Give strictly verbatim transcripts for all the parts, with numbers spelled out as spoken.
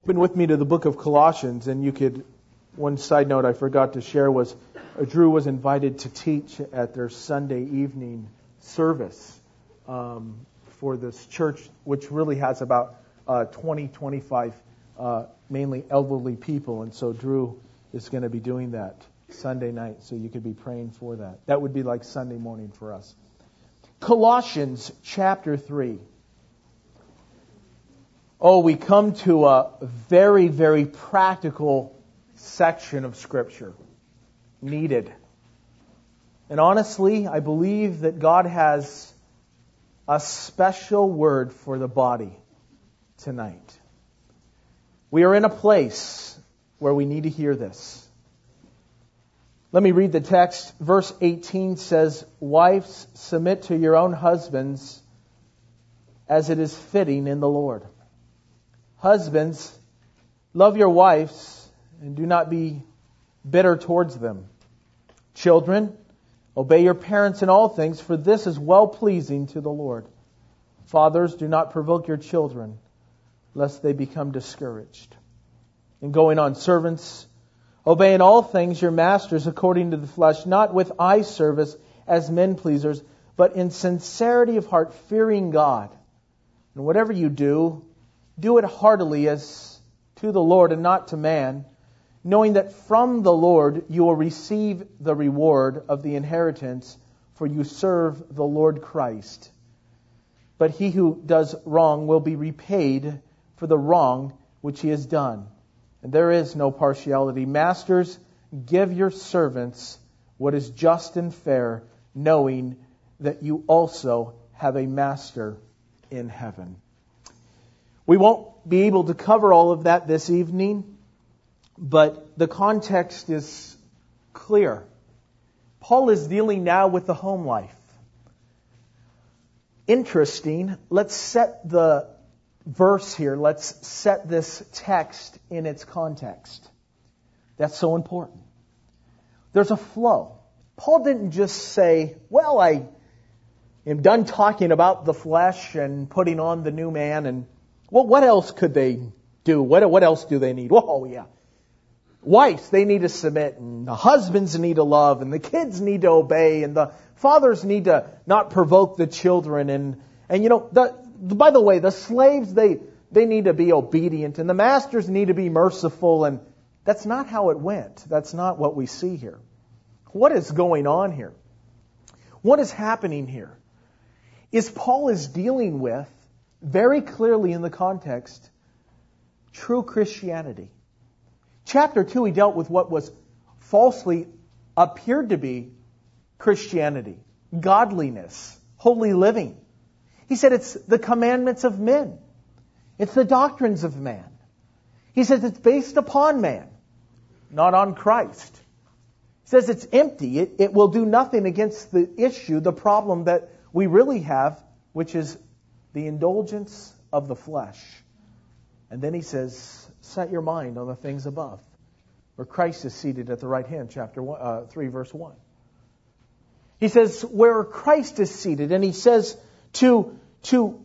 Been with me to the book of Colossians, and you could, one side note I forgot to share was uh, Drew was invited to teach at their Sunday evening service um, for this church, which really has about uh, twenty, twenty-five uh, mainly elderly people, and so Drew is going to be doing that Sunday night, so you could be praying for that. That would be like Sunday morning for us. Colossians chapter three. Oh, we come to a very, very practical section of Scripture. Needed. And honestly, I believe that God has a special word for the body tonight. We are in a place where we need to hear this. Let me read the text. Verse eighteen says, "Wives, submit to your own husbands as it is fitting in the Lord. Husbands, love your wives and do not be bitter towards them. Children, obey your parents in all things, for this is well-pleasing to the Lord. Fathers, do not provoke your children, lest they become discouraged." And going on, servants, obey in all things your masters according to the flesh, not with eye service as men pleasers, but in sincerity of heart, fearing God. And whatever you do, do it heartily as to the Lord and not to man, knowing that from the Lord you will receive the reward of the inheritance, for you serve the Lord Christ. But he who does wrong will be repaid for the wrong which he has done. And there is no partiality. Masters, give your servants what is just and fair, knowing that you also have a master in heaven. We won't be able to cover all of that this evening, but the context is clear. Paul is dealing now with the home life. Interesting. Let's set the verse here. Let's set this text in its context. That's so important. There's a flow. Paul didn't just say, well, I am done talking about the flesh and putting on the new man, and well, what else could they do? What, what else do they need? Oh, yeah. Wives, they need to submit, and the husbands need to love, and the kids need to obey, and the fathers need to not provoke the children. And, and you know, the, by the way, the slaves, they, they need to be obedient, and the masters need to be merciful. And that's not how it went. That's not what we see here. What is going on here? What is happening here is Paul is dealing with, very clearly in the context, true Christianity. Chapter two, he dealt with what was falsely appeared to be Christianity, godliness, holy living. He said it's the commandments of men. It's the doctrines of man. He says it's based upon man, not on Christ. He says it's empty. It, it will do nothing against the issue, the problem that we really have, which is the indulgence of the flesh. And then he says, set your mind on the things above, where Christ is seated at the right hand, chapter one, uh, three, verse one. He says, where Christ is seated, and he says to, to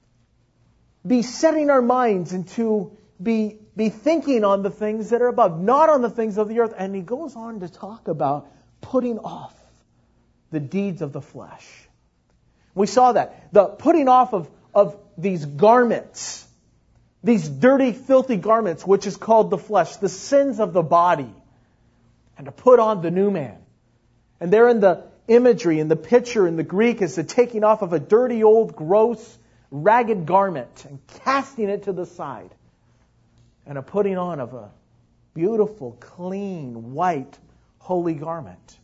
be setting our minds and to be, be thinking on the things that are above, not on the things of the earth. And he goes on to talk about putting off the deeds of the flesh. We saw that. The putting off of, of these garments, these dirty, filthy garments, which is called the flesh, the sins of the body, and to put on the new man. And there in the imagery, in the picture, in the Greek, is the taking off of a dirty, old, gross, ragged garment and casting it to the side. And a putting on of a beautiful, clean, white, holy garment.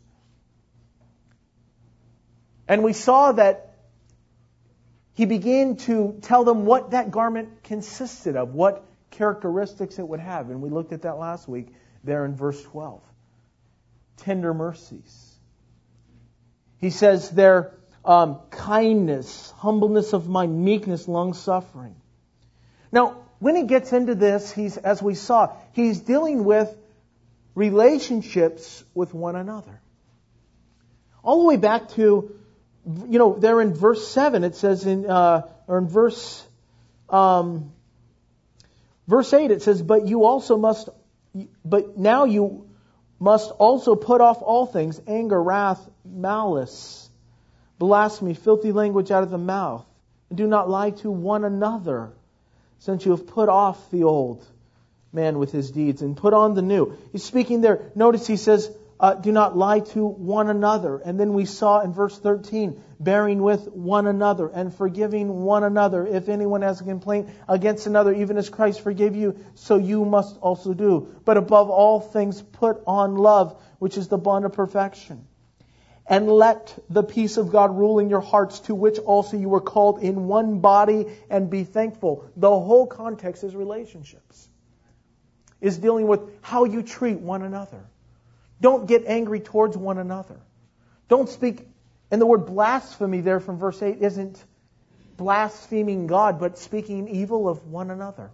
And we saw that he began to tell them what that garment consisted of, what characteristics it would have. And we looked at that last week there in verse twelve. Tender mercies. He says there, um, kindness, humbleness of mind, meekness, long-suffering. Now, when he gets into this, he's, as we saw, he's dealing with relationships with one another. All the way back to, you know, there in verse seven, it says in, uh, or in verse, um, Verse eight, it says, but you also must, but now you must also put off all things, anger, wrath, malice, blasphemy, filthy language out of the mouth. And do not lie to one another, since you have put off the old man with his deeds and put on the new. He's speaking there. Notice he says, uh, do not lie to one another. And then we saw in verse thirteen, bearing with one another and forgiving one another. If anyone has a complaint against another, even as Christ forgave you, so you must also do. But above all things, put on love, which is the bond of perfection. And let the peace of God rule in your hearts, to which also you were called in one body, and be thankful. The whole context is relationships. Is dealing with how you treat one another. Don't get angry towards one another. Don't speak, and the word blasphemy there from verse eight isn't blaspheming God, but speaking evil of one another.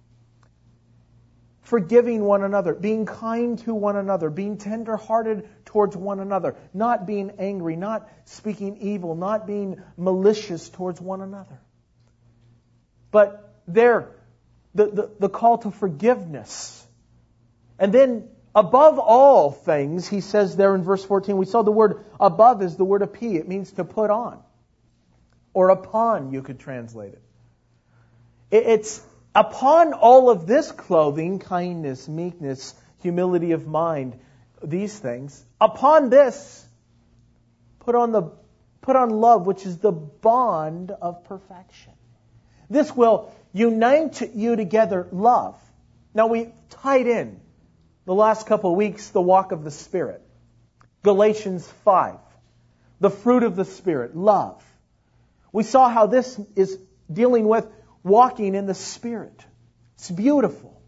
Forgiving one another, being kind to one another, being tender-hearted towards one another, not being angry, not speaking evil, not being malicious towards one another. But there, the, the, the call to forgiveness. And then, above all things, he says there in verse fourteen, we saw the word above is the word api. It means to put on. Or upon, you could translate it. It's upon all of this clothing, kindness, meekness, humility of mind, these things, upon this, put on the put on love, which is the bond of perfection. This will unite you together, love. Now we tied in the last couple of weeks the walk of the Spirit. Galatians five. The fruit of the Spirit, love. We saw how this is dealing with walking in the Spirit. It's beautiful.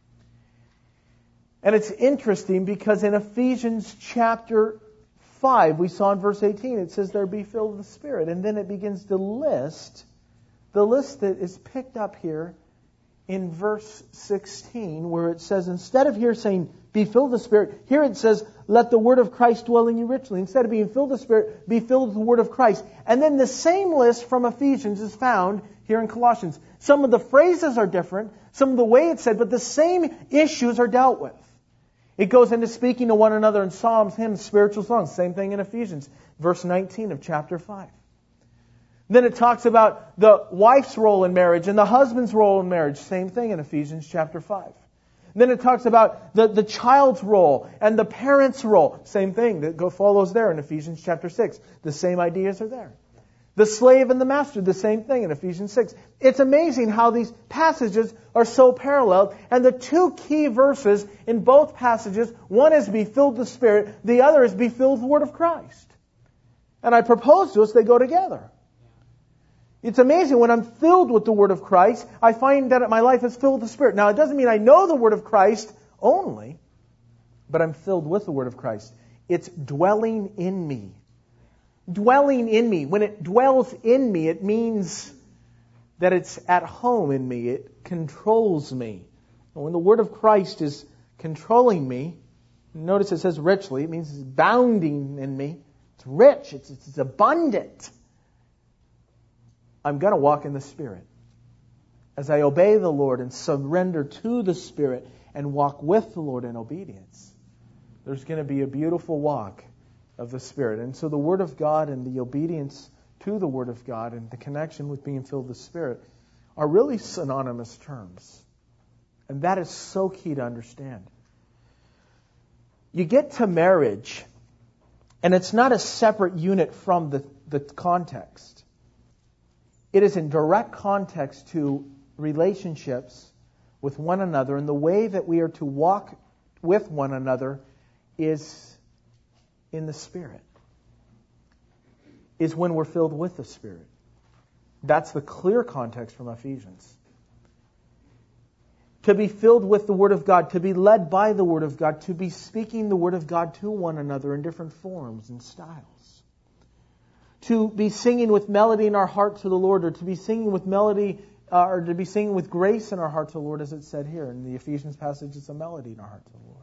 And it's interesting because in Ephesians chapter five, we saw in verse eighteen, it says there be filled with the Spirit. And then it begins to list the list that is picked up here in verse sixteen, where it says, instead of here saying, be filled with the Spirit, here it says, let the word of Christ dwell in you richly. Instead of being filled with the Spirit, be filled with the word of Christ. And then the same list from Ephesians is found here in Colossians. Some of the phrases are different, some of the way it's said, but the same issues are dealt with. It goes into speaking to one another in psalms, hymns, spiritual songs. Same thing in Ephesians, verse nineteen of chapter five. Then it talks about the wife's role in marriage and the husband's role in marriage. Same thing in Ephesians chapter five. Then it talks about the, the child's role and the parent's role. Same thing that go, follows there in Ephesians chapter six. The same ideas are there. The slave and the master, the same thing in Ephesians six. It's amazing how these passages are so parallel. And the two key verses in both passages, one is be filled with the Spirit, the other is be filled with the Word of Christ. And I propose to us they go together. It's amazing when I'm filled with the Word of Christ, I find that my life is filled with the Spirit. Now, it doesn't mean I know the Word of Christ only, but I'm filled with the Word of Christ. It's dwelling in me. Dwelling in me. When it dwells in me, it means that it's at home in me. It controls me. And when the Word of Christ is controlling me, notice it says richly, it means it's bounding in me. It's rich. It's, it's abundant. I'm going to walk in the Spirit. As I obey the Lord and surrender to the Spirit and walk with the Lord in obedience, there's going to be a beautiful walk of the Spirit. And so the Word of God and the obedience to the Word of God and the connection with being filled with the Spirit are really synonymous terms. And that is so key to understand. You get to marriage, and it's not a separate unit from the, the context. It is in direct context to relationships with one another, and the way that we are to walk with one another is in the Spirit. Is when we're filled with the Spirit. That's the clear context from Ephesians. To be filled with the Word of God, to be led by the Word of God, to be speaking the Word of God to one another in different forms and styles. To be singing with melody in our heart to the Lord, or to be singing with melody, uh, or to be singing with grace in our heart to the Lord, as it said here in the Ephesians passage, it's a melody in our heart to the Lord.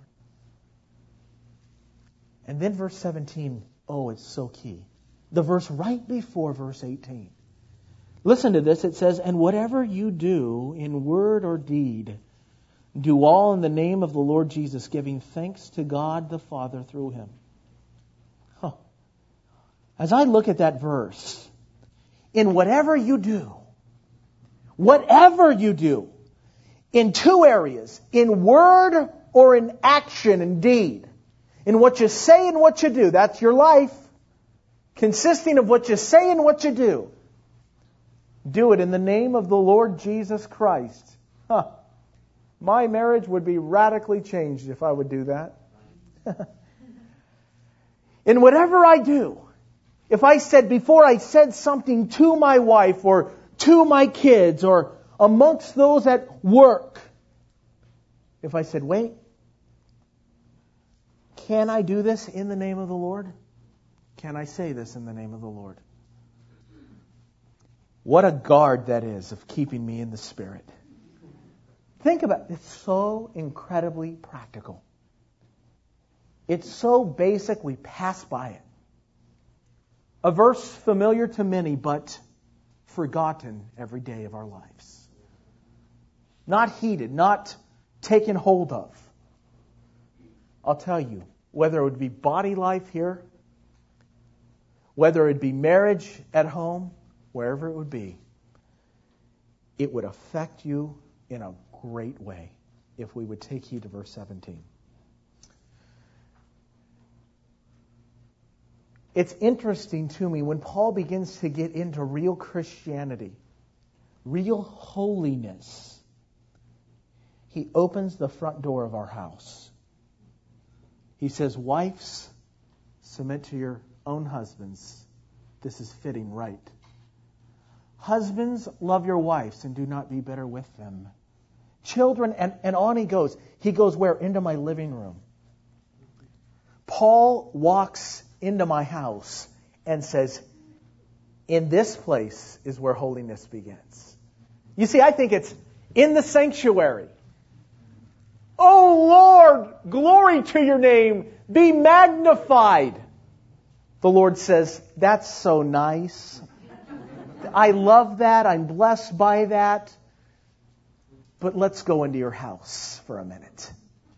And then verse seventeen, oh, it's so key. The verse right before verse eighteen. Listen to this, it says, and whatever you do in word or deed, Do all in the name of the Lord Jesus, giving thanks to God the Father through Him. Huh. As I look at that verse, in whatever you do, whatever you do, in two areas, in word or in action and deed, in what you say and what you do, that's your life, consisting of what you say and what you do. Do it in the name of the Lord Jesus Christ. Huh. My marriage would be radically changed if I would do that. In whatever I do, if I said, before I said something to my wife or to my kids or amongst those at work, if I said, wait, can I do this in the name of the Lord? Can I say this in the name of the Lord? What a guard that is of keeping me in the Spirit. Think about it. It's so incredibly practical. It's so basic we pass by it. A verse familiar to many, but forgotten every day of our lives. Not heeded, not taken hold of. I'll tell you, whether it would be body life here, whether it be marriage at home, wherever it would be, it would affect you in a great way if we would take heed to verse seventeen. It's interesting to me when Paul begins to get into real Christianity, real holiness, he opens the front door of our house. He says, wives, submit to your own husbands. This is fitting right. Husbands, love your wives and do not be bitter with them. Children, and, and on he goes. He goes where? Into my living room. Paul walks into my house and says, in this place is where holiness begins. You see, I think it's in the sanctuary. Oh Lord, glory to your name. Be magnified. The Lord says, that's so nice. I love that. I'm blessed by that. But let's go into your house for a minute.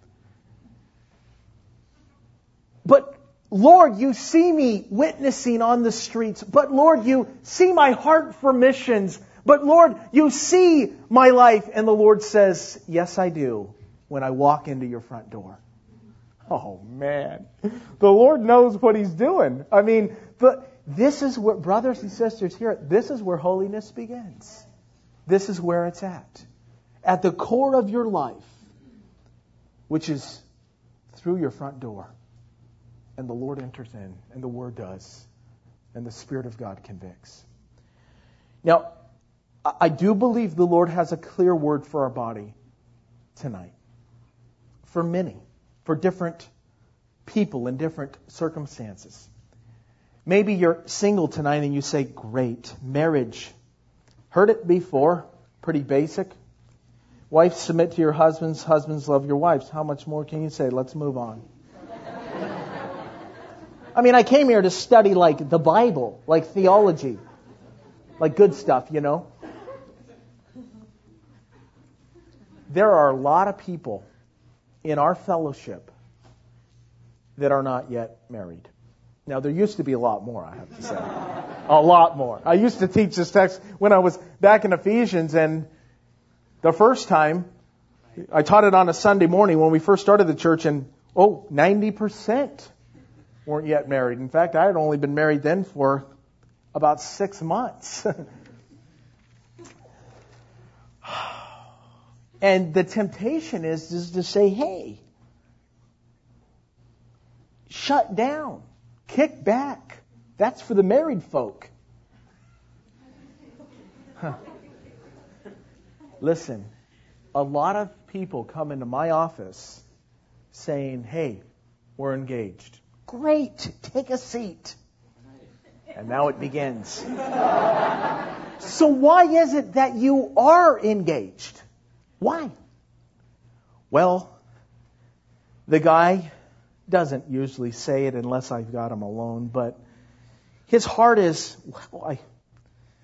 But Lord, you see me witnessing on the streets. But Lord, you see my heart for missions. But Lord, you see my life. And the Lord says, yes, I do, when I walk into your front door. Oh, man. The Lord knows what He's doing. I mean, but this is what, brothers and sisters here, this is where holiness begins. This is where it's at. At the core of your life, which is through your front door. And the Lord enters in, and the Word does, and the Spirit of God convicts. Now, I do believe the Lord has a clear word for our body tonight. For many, for different people in different circumstances. Maybe you're single tonight and you say, great, marriage. Heard it before, pretty basic. Wives, submit to your husbands. Husbands, love your wives. How much more can you say? Let's move on. I mean, I came here to study like the Bible, like theology, like good stuff, you know. There are a lot of people in our fellowship that are not yet married. Now, there used to be a lot more, I have to say. A lot more. I used to teach this text when I was back in Ephesians, and the first time, I taught it on a Sunday morning when we first started the church, and, oh, ninety percent weren't yet married. In fact, I had only been married then for about six months. And the temptation is, is to say, hey, shut down, kick back. That's for the married folk. Huh. Listen, a lot of people come into my office saying, hey, we're engaged. Great, take a seat. And now it begins. So why is it that you are engaged? Why? Well, the guy doesn't usually say it unless I've got him alone, but his heart is, well, I,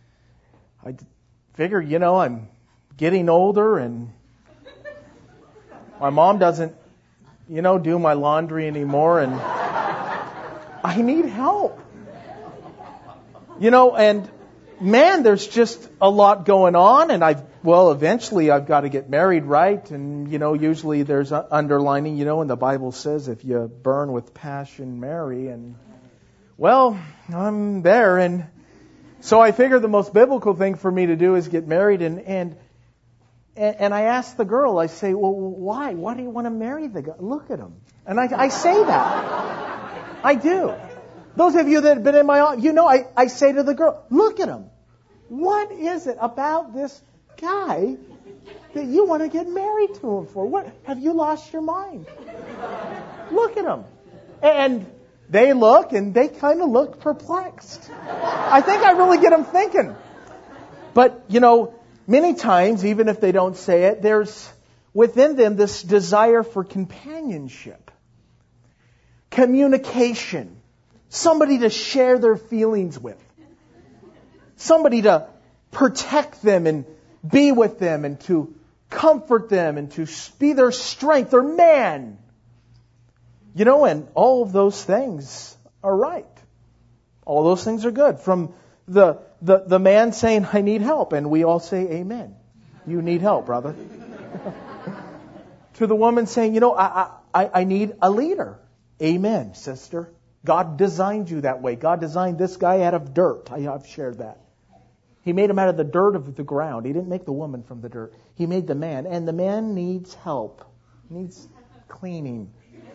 I figure, you know, I'm getting older and My mom doesn't, you know, do my laundry anymore, and I need help. You know, and man, there's just a lot going on, and I've, well, eventually I've got to get married, right? And, you know, usually there's a underlining, you know, and the Bible says if you burn with passion, marry, and, well, I'm there, and so I figure the most biblical thing for me to do is get married, and, and, and I ask the girl, I say, well, why? Why do you want to marry the guy? Look at him. And I, I say that. I do. Those of you that have been in my office, you know, I, I say to the girl, look at him. What is it about this guy that you want to get married to him for? What? Have you lost your mind? Look at him. And they look, and they kind of look perplexed. I think I really get them thinking. But, you know, many times, even if they don't say it, there's within them this desire for companionship, communication, somebody to share their feelings with, somebody to protect them and be with them and to comfort them and to be their strength, their man. You know, and all of those things are right. All those things are good. From the, the, the man saying, I need help, and we all say, amen. You need help, brother. To the woman saying, you know, I, I, I need a leader. Amen, sister. God designed you that way. God designed this guy out of dirt. I, I've shared that. He made him out of the dirt of the ground. He didn't make the woman from the dirt. He made the man. And the man needs help. Needs cleaning.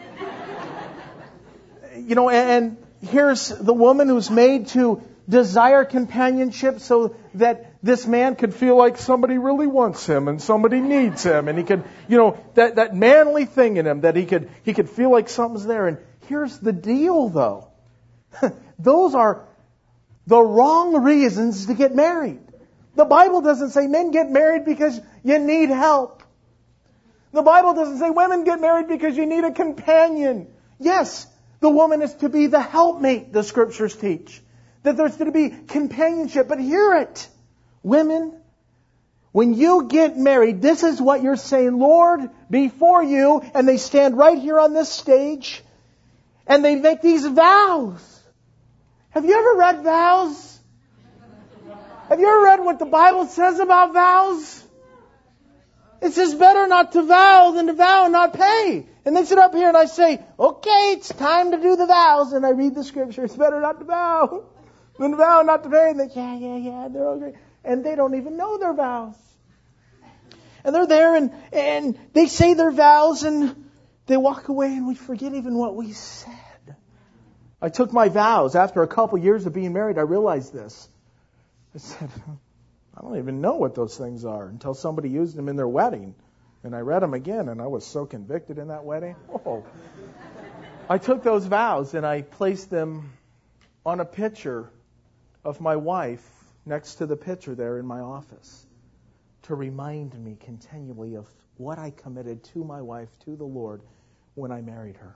You know, and here's the woman who's made to desire companionship so that this man could feel like somebody really wants him and somebody needs him. And he could, you know, that, that manly thing in him that he could, he could feel like something's there. And here's the deal, though. Those are the wrong reasons to get married. The Bible doesn't say men get married because you need help. The Bible doesn't say women get married because you need a companion. Yes, the woman is to be the helpmate, the Scriptures teach. That there's to be companionship. But hear it. Women, when you get married, this is what you're saying, Lord, before you, and they stand right here on this stage, and they make these vows. Have you ever read vows? Have you ever read what the Bible says about vows? It says better not to vow than to vow and not pay. And they sit up here and I say, okay, it's time to do the vows. And I read the Scripture. It's better not to vow than to vow and not to pay. And they, yeah, yeah, yeah, they're all great. And they don't even know their vows. And they're there and, and they say their vows and they walk away and we forget even what we said. I took my vows. After a couple years of being married, I realized this. I said, I don't even know what those things are until somebody used them in their wedding. And I read them again, and I was so convicted in that wedding. Oh. I took those vows, and I placed them on a picture of my wife next to the picture there in my office to remind me continually of what I committed to my wife, to the Lord, when I married her.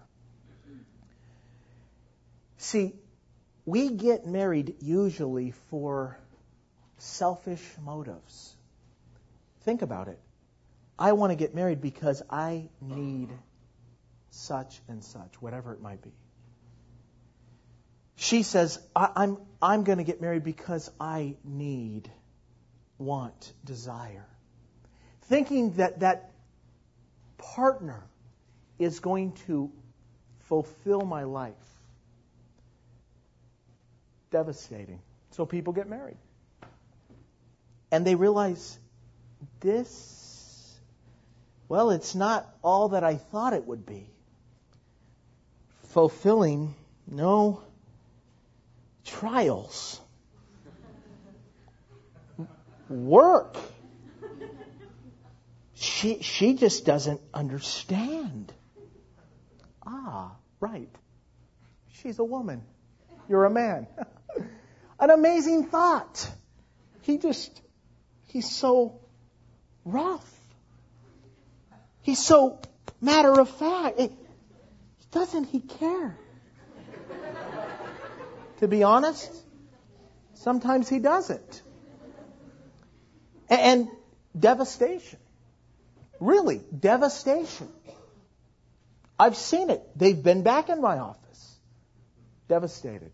See, we get married usually for selfish motives. Think about it. I want to get married because I need such and such, whatever it might be. She says, I, I'm, I'm going to get married because I need, want, desire. Thinking that that partner is going to fulfill my life. Devastating. So people get married. And they realize this, well, it's not all that I thought it would be. Fulfilling, no, trials. Work. She, she just doesn't understand. Ah, right. She's a woman. You're a man. An amazing thought. He just, he's so rough. He's so matter of fact. Doesn't he care? To be honest, sometimes he doesn't. And devastation Really, devastation. I've seen it. They've been back in my office. Devastated.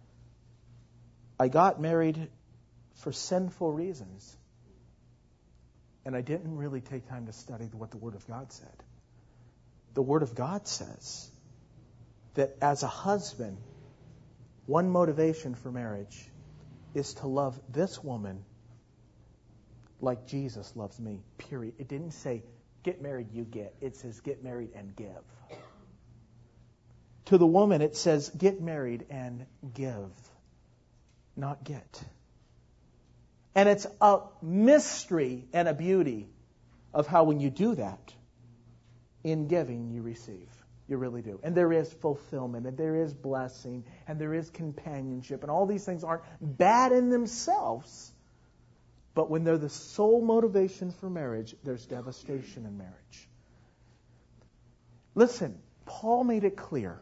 I got married for sinful reasons. And I didn't really take time to study what the Word of God said. The Word of God says that as a husband, one motivation for marriage is to love this woman like Jesus loves me, period. It didn't say, get married, you get. It says, get married and give. To the woman, it says, get married and give, not get. And it's a mystery and a beauty of how when you do that, in giving you receive. You really do. And there is fulfillment, and there is blessing, and there is companionship, and all these things aren't bad in themselves. But when they're the sole motivation for marriage, there's devastation in marriage. Listen, Paul made it clear.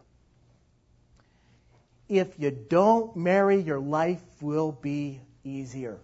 If you don't marry, your life will be easier.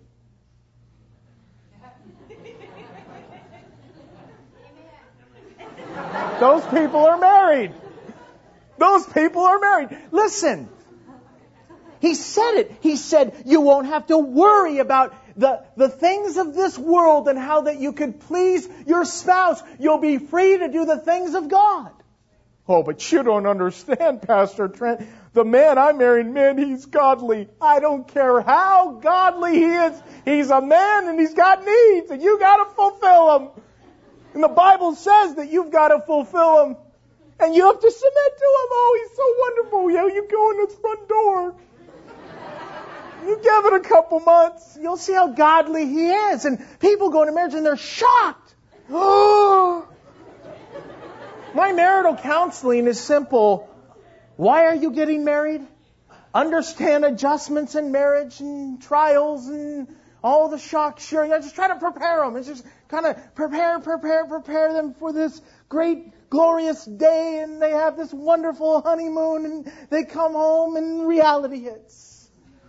Those people are married. Those people are married. Listen, he said it. He said, you won't have to worry about the, the things of this world and how that you could please your spouse. You'll be free to do the things of God. Oh, but you don't understand, Pastor Trent. The man I married, man, he's godly. I don't care how godly he is. He's a man and he's got needs, and you got to fulfill them. And the Bible says that you've got to fulfill them. And you have to submit to him. Oh, he's so wonderful. Yeah, you go in his front door. You give it a couple months. You'll see how godly he is. And people go into marriage and they're shocked. Oh. My marital counseling is simple. Why are you getting married? Understand adjustments in marriage and trials and all the shock sharing. I just try to prepare them. It's just kind of prepare, prepare, prepare them for this great, glorious day. And they have this wonderful honeymoon. And they come home and reality hits.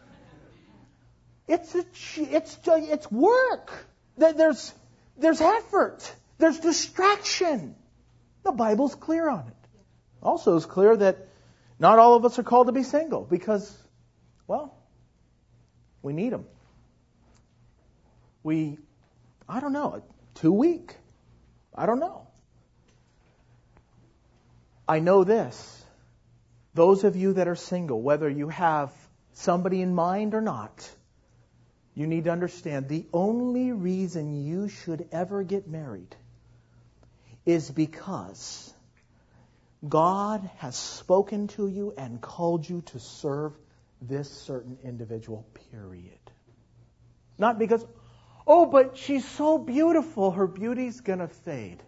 It's a, it's it's work. There's there's effort. There's distraction. The Bible's clear on it. Also, it's clear that not all of us are called to be single because, well, we need them. We, I don't know, too weak. I don't know. I know this. Those of you that are single, whether you have somebody in mind or not, you need to understand the only reason you should ever get married is because God has spoken to you and called you to serve this certain individual, period. Not because, oh, but she's so beautiful, her beauty's going to fade.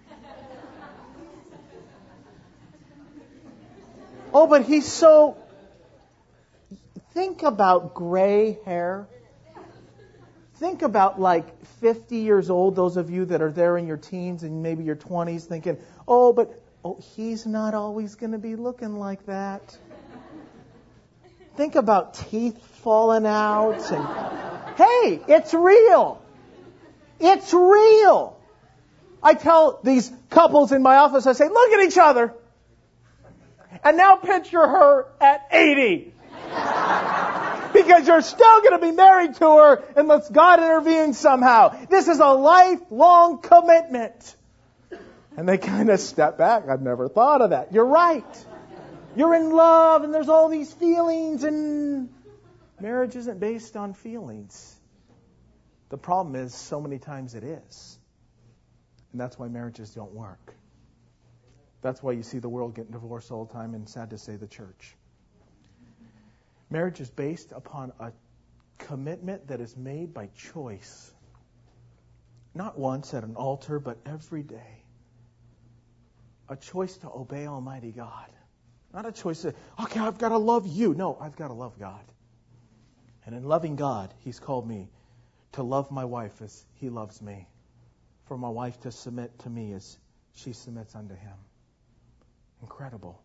Oh, but he's so... Think about gray hair. Think about like fifty years old, those of you that are there in your teens and maybe your twenties thinking, oh, but oh, he's not always going to be looking like that. Think about teeth falling out. And hey, it's real. It's real. I tell these couples in my office, I say, look at each other. And now picture her at eighty. Because you're still going to be married to her unless God intervenes somehow. This is a lifelong commitment. And they kind of step back. I've never thought of that. You're right. You're in love and there's all these feelings, and marriage isn't based on feelings. The problem is so many times it is. And that's why marriages don't work. That's why you see the world getting divorced all the time, and sad to say the church. Marriage is based upon a commitment that is made by choice. Not once at an altar, but every day. A choice to obey Almighty God. Not a choice to, okay, I've got to love you. No, I've got to love God. And in loving God, He's called me to love my wife as He loves me. For my wife to submit to me as she submits unto Him. Incredible.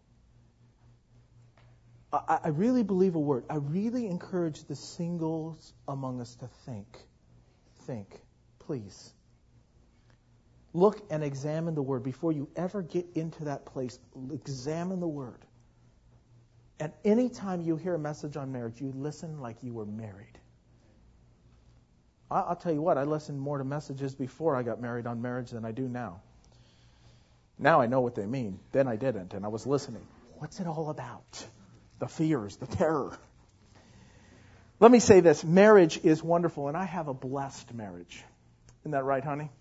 I, I really believe a word. I really encourage the singles among us to think. Think, please. Look and examine the Word. Before you ever get into that place, examine the Word. And any time you hear a message on marriage, you listen like you were married. I'll tell you what, I listened more to messages before I got married on marriage than I do now. Now I know what they mean. Then I didn't, and I was listening. What's it all about? The fears, the terror. Let me say this. Marriage is wonderful, and I have a blessed marriage. Isn't that right, honey?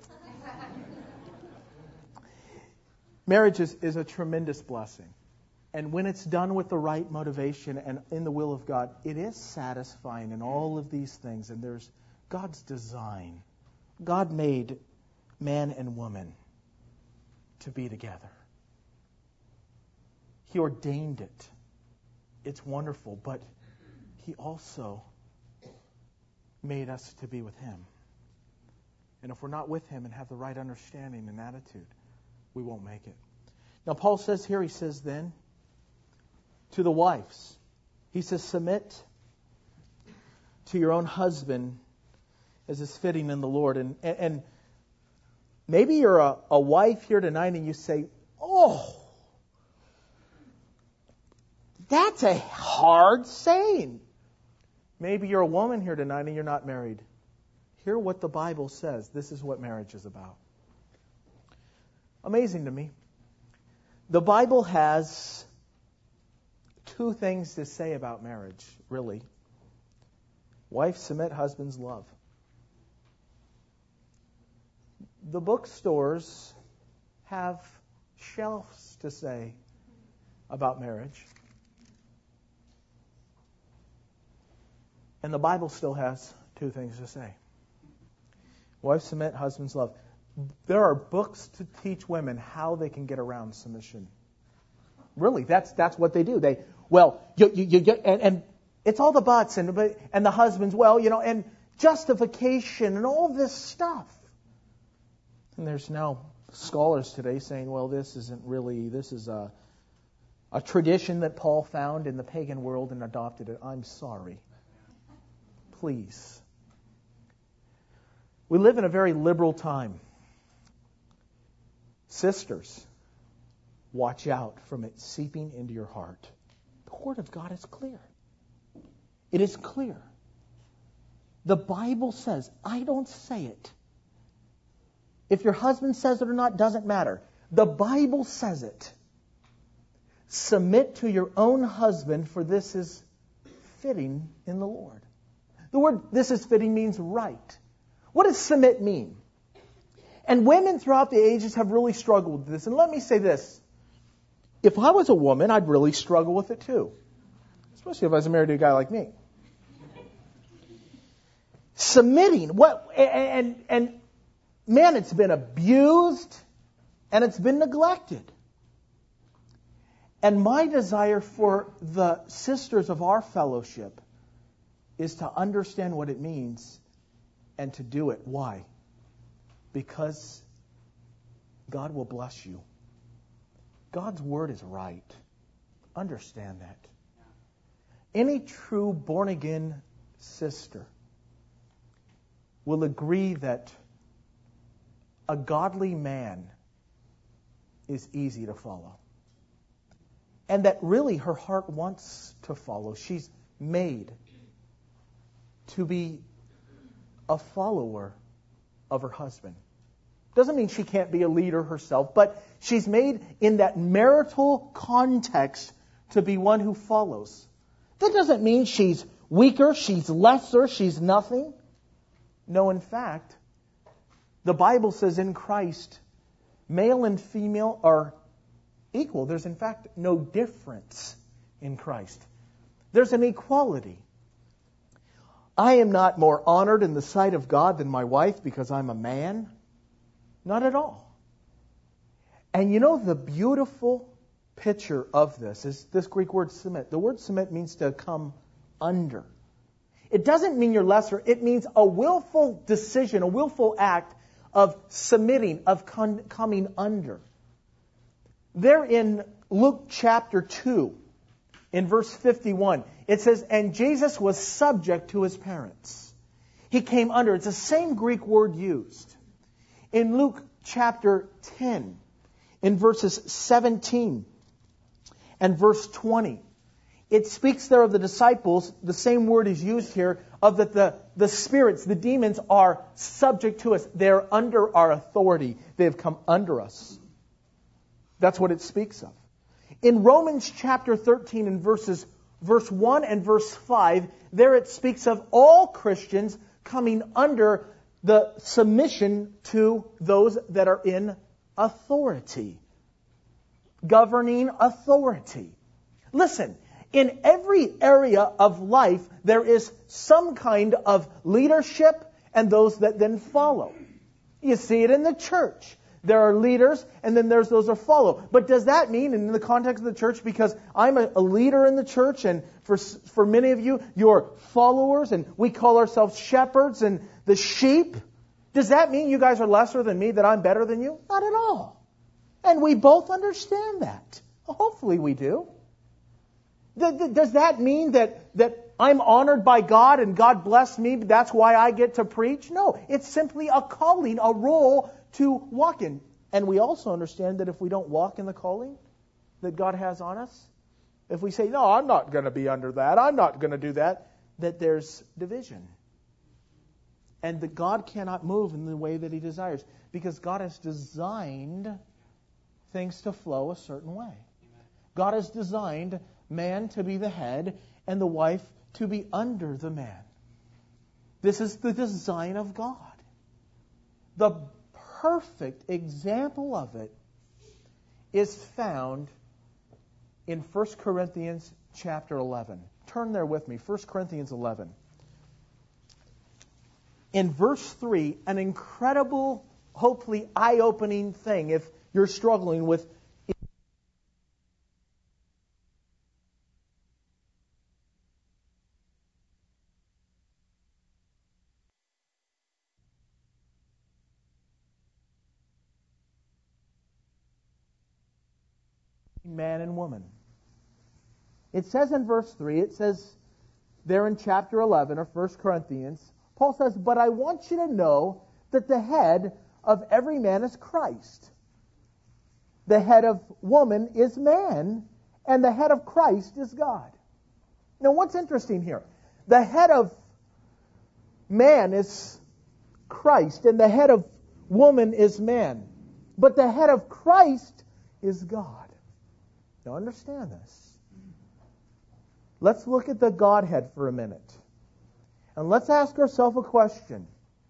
Marriage is, is a tremendous blessing. And when it's done with the right motivation and in the will of God, it is satisfying in all of these things. And there's God's design. God made man and woman to be together. He ordained it. It's wonderful, but He also made us to be with Him. And if we're not with Him and have the right understanding and attitude, we won't make it. Now, Paul says here, he says then, to the wives, he says, submit to your own husband as is fitting in the Lord. And, and, and maybe you're a, a wife here tonight and you say, oh, that's a hard saying. Maybe you're a woman here tonight and you're not married. Hear what the Bible says. This is what marriage is about. Amazing to me. The Bible has two things to say about marriage, really. Wife, submit, husbands, love. The bookstores have shelves to say about marriage. And the Bible still has two things to say. Wife, submit, husbands, love. There are books to teach women how they can get around submission. Really, that's that's what they do. They well, you you, you get and, and it's all the buts and and the husbands, well, you know, and justification and all this stuff. And there's now scholars today saying, well, this isn't really this is a a tradition that Paul found in the pagan world and adopted it. I'm sorry. Please. We live in a very liberal time. Sisters, watch out from it seeping into your heart. The Word of God is clear. It is clear. The Bible says, I don't say it. If your husband says it or not, doesn't matter. The Bible says it. Submit to your own husband, for this is fitting in the Lord. The word this is fitting means right. What does submit mean? And women throughout the ages have really struggled with this. And let me say this. If I was a woman, I'd really struggle with it too. Especially if I was married to a guy like me. Submitting. What? And, and, and man, it's been abused and it's been neglected. And my desire for the sisters of our fellowship is to understand what it means and to do it. Why? Because God will bless you. God's Word is right. Understand that. Any true born-again sister will agree that a godly man is easy to follow. And that really her heart wants to follow. She's made to be a follower of her husband. Doesn't mean she can't be a leader herself, but she's made in that marital context to be one who follows. That doesn't mean she's weaker, she's lesser, she's nothing. No, in fact, the Bible says in Christ, male and female are equal. There's in fact no difference in Christ. There's an equality. I am not more honored in the sight of God than my wife because I'm a man. Not at all. And you know the beautiful picture of this is this Greek word submit. The word submit means to come under. It doesn't mean you're lesser. It means a willful decision, a willful act of submitting, of con- coming under. There in Luke chapter two, in verse fifty-one, it says, and Jesus was subject to his parents. He came under. It's the same Greek word used. In Luke chapter ten, in verses seventeen and verse twenty, it speaks there of the disciples. The same word is used here, of that the, the spirits, the demons, are subject to us. They're under our authority. They have come under us. That's what it speaks of. In Romans chapter thirteen and verses verse one and verse five, there it speaks of all Christians coming under the submission to those that are in authority. Governing authority. Listen, in every area of life, there is some kind of leadership and those that then follow. You see it in the church. There are leaders, and then there's those that follow. But does that mean, in the context of the church, because I'm a, a leader in the church, and for for many of you, you're followers, and we call ourselves shepherds and the sheep, does that mean you guys are lesser than me, that I'm better than you? Not at all. And we both understand that. Hopefully we do. Does that mean that, that I'm honored by God and God blessed me, that's why I get to preach? No, it's simply a calling, a role to walk in. And we also understand that if we don't walk in the calling that God has on us, if we say, no, I'm not going to be under that, I'm not going to do that, that there's division. And that God cannot move in the way that He desires, because God has designed things to flow a certain way. God has designed man to be the head and the wife to be under the man. This is the design of God. The perfect example of it is found in First Corinthians chapter eleven. Turn there with me, First Corinthians eleven. In verse three, an incredible, hopefully eye-opening thing if you're struggling with man and woman. It says in verse three, it says there in chapter eleven of First Corinthians, Paul says, but I want you to know that the head of every man is Christ. The head of woman is man, and the head of Christ is God. Now what's interesting here? The head of man is Christ, and the head of woman is man. But the head of Christ is God. Now understand this. Let's look at the Godhead for a minute. And let's ask ourselves a question.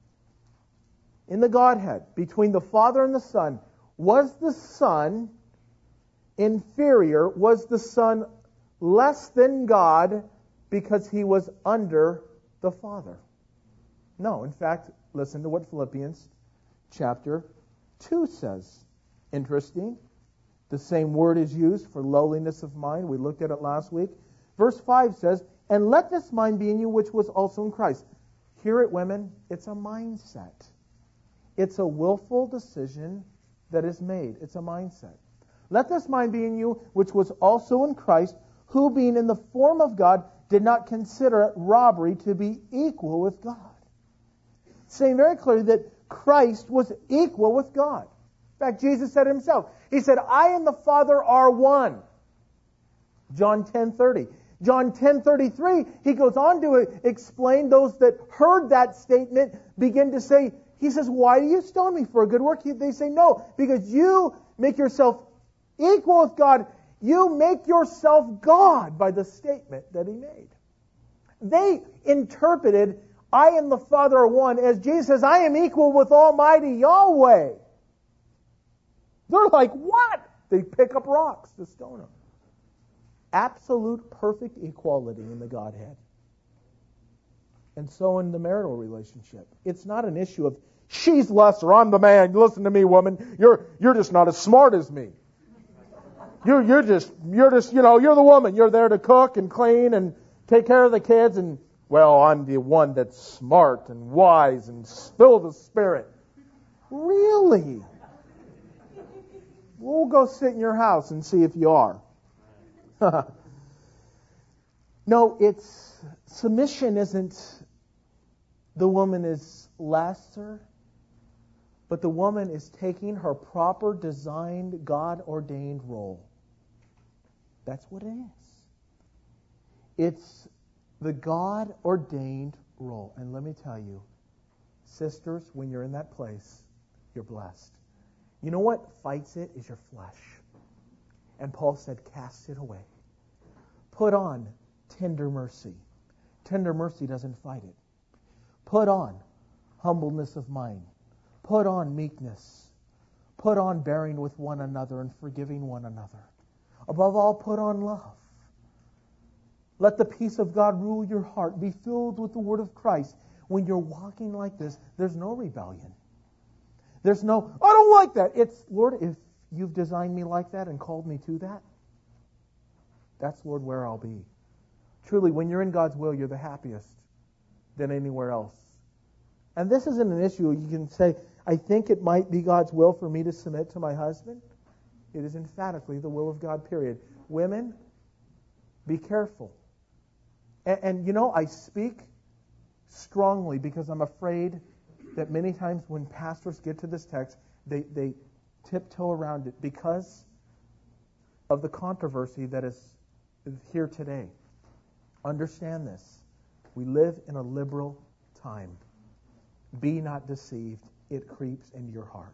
In the Godhead, between the Father and the Son, was the Son inferior? Was the Son less than God because He was under the Father? No. In fact, listen to what Philippians chapter two says. Interesting. The same word is used for lowliness of mind. We looked at it last week. Verse five says, and let this mind be in you which was also in Christ. Hear it, women. It's a mindset. It's a willful decision that is made. It's a mindset. Let this mind be in you which was also in Christ, who being in the form of God did not consider it robbery to be equal with God. Saying very clearly that Christ was equal with God. In fact, Jesus said Himself, He said, I and the Father are one. John ten thirty. John ten thirty-three, He goes on to explain, those that heard that statement begin to say, He says, why do you stone me for a good work? They say, no, because you make yourself equal with God. You make yourself God by the statement that He made. They interpreted, I and the Father are one, as Jesus says, I am equal with Almighty Yahweh. They're like, what? They pick up rocks to stone Him. Absolute perfect equality in the Godhead. And so in the marital relationship, it's not an issue of, she's lesser, I'm the man, listen to me, woman, you're you're just not as smart as me. You're you're just you're just you know, you're the woman, you're there to cook and clean and take care of the kids, and well, I'm the one that's smart and wise and filled with Spirit. Really? We'll go sit in your house and see if you are. No, it's submission isn't the woman is lesser. But the woman is taking her proper designed, God-ordained role. That's what it is. It's the God-ordained role. And let me tell you, sisters, when you're in that place, you're blessed. You know what fights it is your flesh. And Paul said, cast it away. Put on tender mercy. Tender mercy doesn't fight it. Put on humbleness of mind. Put on meekness. Put on bearing with one another and forgiving one another. Above all, put on love. Let the peace of God rule your heart. Be filled with the word of Christ. When you're walking like this, there's no rebellion. There's no, I don't like that. It's, Lord, if you've designed me like that and called me to that, that's, Lord, where I'll be. Truly, when you're in God's will, you're the happiest than anywhere else. And this isn't an issue. You can say, I think it might be God's will for me to submit to my husband. It is emphatically the will of God, period. Women, be careful. And, and you know, I speak strongly because I'm afraid that many times when pastors get to this text, they, they tiptoe around it because of the controversy that is here today. Understand this. We live in a liberal time. Be not deceived. It creeps into your heart.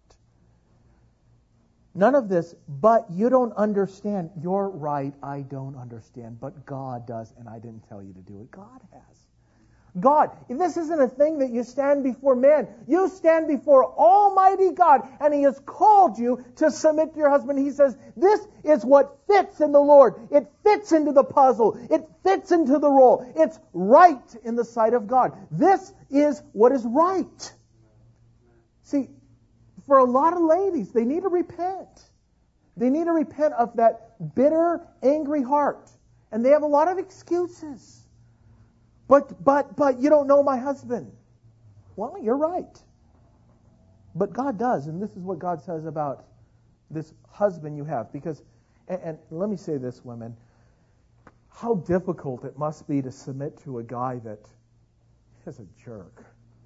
None of this, but you don't understand. You're right, I don't understand. But God does, and I didn't tell you to do it. God has. God, this isn't a thing that you stand before man. You stand before Almighty God, and He has called you to submit to your husband. He says, this is what fits in the Lord. It fits into the puzzle. It fits into the role. It's right in the sight of God. This is what is right. See, for a lot of ladies, they need to repent. They need to repent of that bitter, angry heart. And they have a lot of excuses. But, but, but you don't know my husband. Well, you're right. But God does, and this is what God says about this husband you have. Because, and, and let me say this, women, how difficult it must be to submit to a guy that is a jerk.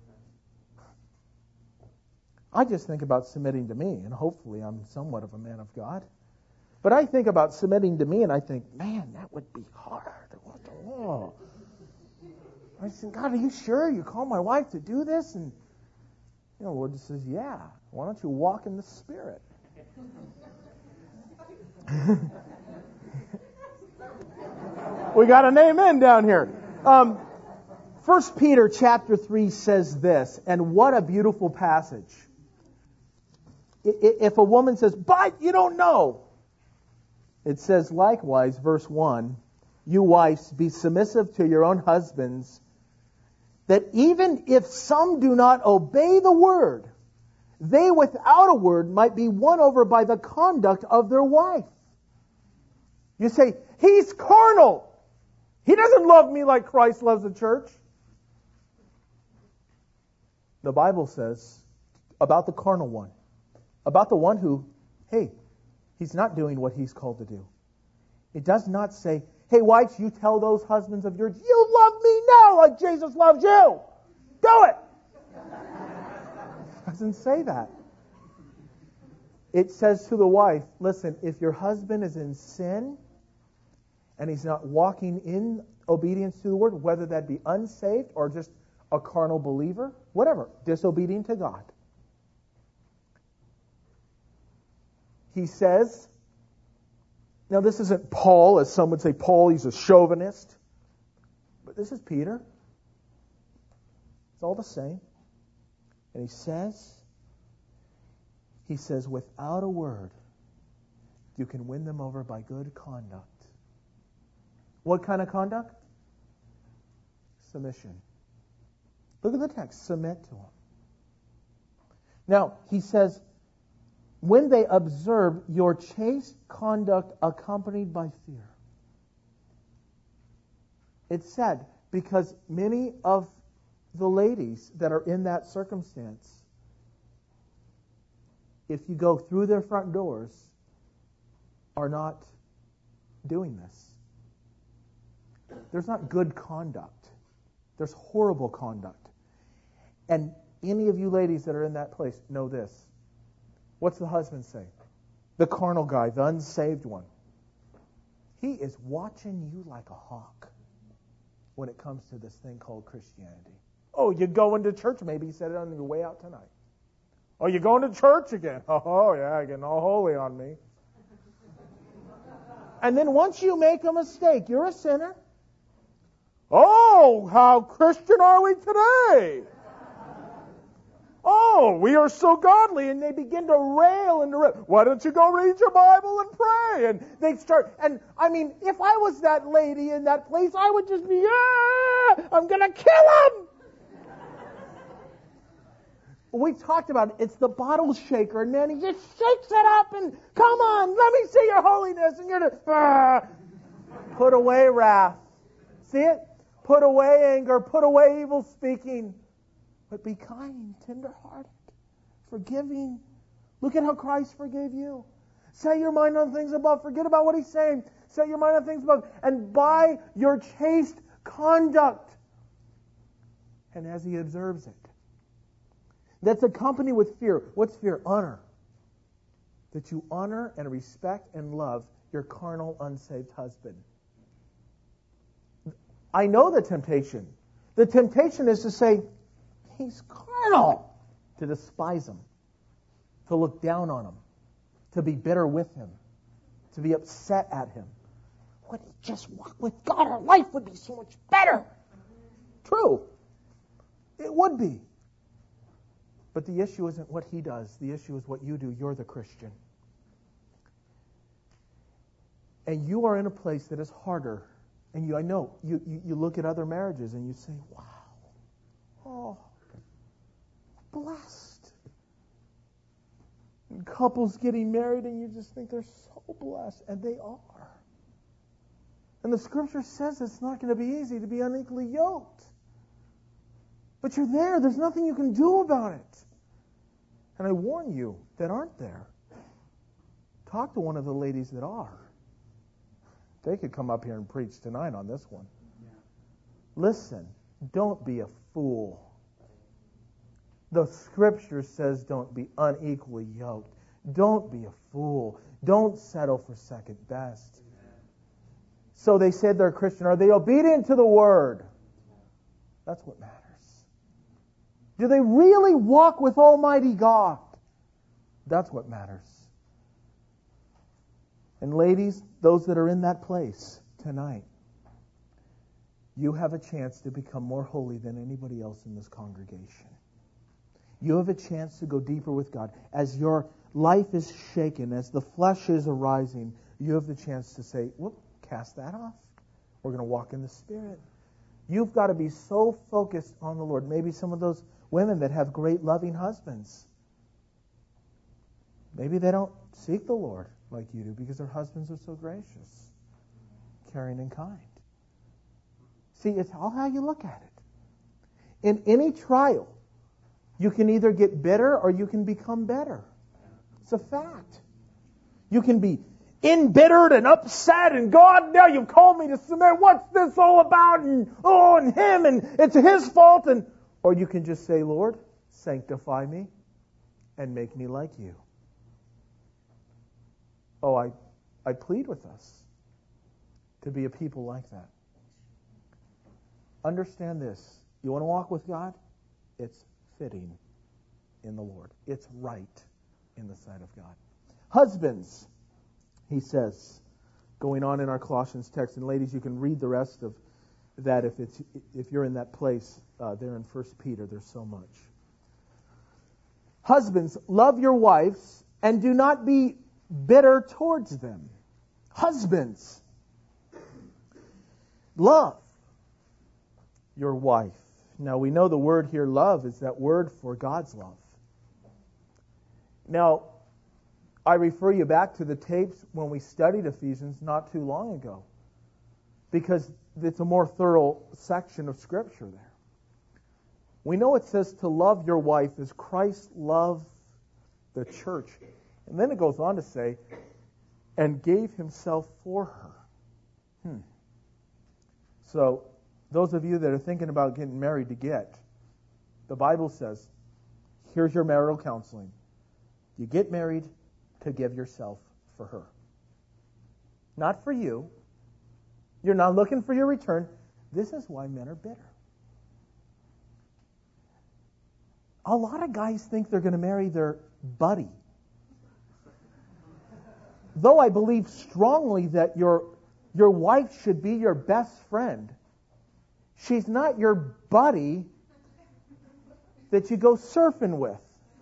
I just think about submitting to me, and hopefully I'm somewhat of a man of God. But I think about submitting to me, and I think, man, that would be hard. What the law? I said, God, are you sure you called my wife to do this? And you know, the Lord just says, yeah. Why don't you walk in the Spirit? We got an amen down here. Um, First Peter chapter three says this, and what a beautiful passage. If a woman says, but you don't know, it says likewise, verse one, you wives, be submissive to your own husbands, that even if some do not obey the word, they without a word might be won over by the conduct of their wife. You say, he's carnal. He doesn't love me like Christ loves the church. The Bible says about the carnal one, about the one who, hey, he's not doing what he's called to do. It does not say, hey, wives, you tell those husbands of yours, you love me now like Jesus loves you. Do it. It doesn't say that. It says to the wife, listen, if your husband is in sin and he's not walking in obedience to the word, whether that be unsaved or just a carnal believer, whatever, disobedient to God. He says, now this isn't Paul, as some would say Paul, he's a chauvinist. But this is Peter. It's all the same. And he says, he says, without a word, you can win them over by good conduct. What kind of conduct? Submission. Look at the text. Submit to him. Now, he says, when they observe your chaste conduct accompanied by fear. It's sad because many of the ladies that are in that circumstance, if you go through their front doors, are not doing this. There's not good conduct. There's horrible conduct. And any of you ladies that are in that place know this. What's the husband say? The carnal guy, the unsaved one. He is watching you like a hawk when it comes to this thing called Christianity. Oh, you going to church? Maybe you said it on your way out tonight. Oh, you going to church again? Oh, yeah, getting all holy on me. And then once you make a mistake, you're a sinner. Oh, how Christian are we today? Oh, we are so godly. And they begin to rail and rail. Why don't you go read your Bible and pray? And they start, and I mean, if I was that lady in that place, I would just be, ah, I'm going to kill him. We talked about it. It's the bottle shaker, and then he just shakes it up and, come on, let me see your holiness. And you're just, ah. Put away wrath. See it? Put away anger. Put away evil speaking. But be kind, tender-hearted, forgiving. Look at how Christ forgave you. Set your mind on things above. Forget about what he's saying. Set your mind on things above. And by your chaste conduct, and as he observes it, that's accompanied with fear. What's fear? Honor. That you honor and respect and love your carnal, unsaved husband. I know the temptation. The temptation is to say, he's carnal. To despise him. To look down on him. To be bitter with him. To be upset at him. Would he just walk with God? Our life would be so much better. True. It would be. But the issue isn't what he does. The issue is what you do. You're the Christian. And you are in a place that is harder. And you, I know, you, you, you look at other marriages and you say, wow, oh, blessed. And couples getting married and you just think they're so blessed. And they are. And the Scripture says it's not going to be easy to be unequally yoked. But you're there. There's nothing you can do about it. And I warn you that aren't there. Talk to one of the ladies that are. They could come up here and preach tonight on this one. Yeah. Listen, don't be a fool. The Scripture says don't be unequally yoked. Don't be a fool. Don't settle for second best. Amen. So they said they're Christian. Are they obedient to the Word? That's what matters. Do they really walk with Almighty God? That's what matters. And ladies, those that are in that place tonight, you have a chance to become more holy than anybody else in this congregation. You have a chance to go deeper with God. As your life is shaken, as the flesh is arising, you have the chance to say, whoop, cast that off. We're going to walk in the Spirit. You've got to be so focused on the Lord. Maybe some of those women that have great loving husbands, maybe they don't seek the Lord like you do because their husbands are so gracious, caring, and kind. See, it's all how you look at it. In any trial, you can either get bitter or you can become better. It's a fact. You can be embittered and upset, and God, now you've called me to submit. What's this all about? And oh, and him, and it's his fault. And or you can just say, Lord, sanctify me and make me like you. Oh, I, I plead with us to be a people like that. Understand this. You want to walk with God? It's fitting in the Lord. It's right in the sight of God. Husbands, he says, going on in our Colossians text, and ladies, you can read the rest of that if it's if you're in that place uh, there in First Peter. There's so much. Husbands, love your wives and do not be bitter towards them. Husbands, love your wife. Now we know the word here, love, is that word for God's love. Now, I refer you back to the tapes when we studied Ephesians not too long ago, because it's a more thorough section of Scripture there. We know it says to love your wife as Christ loved the church. And then it goes on to say, and gave himself for her. Hmm. So, those of you that are thinking about getting married to get, the Bible says, here's your marital counseling. You get married to give yourself for her. Not for you. You're not looking for your return. This is why men are bitter. A lot of guys think they're going to marry their buddy. Though I believe strongly that your, your wife should be your best friend, she's not your buddy that you go surfing with.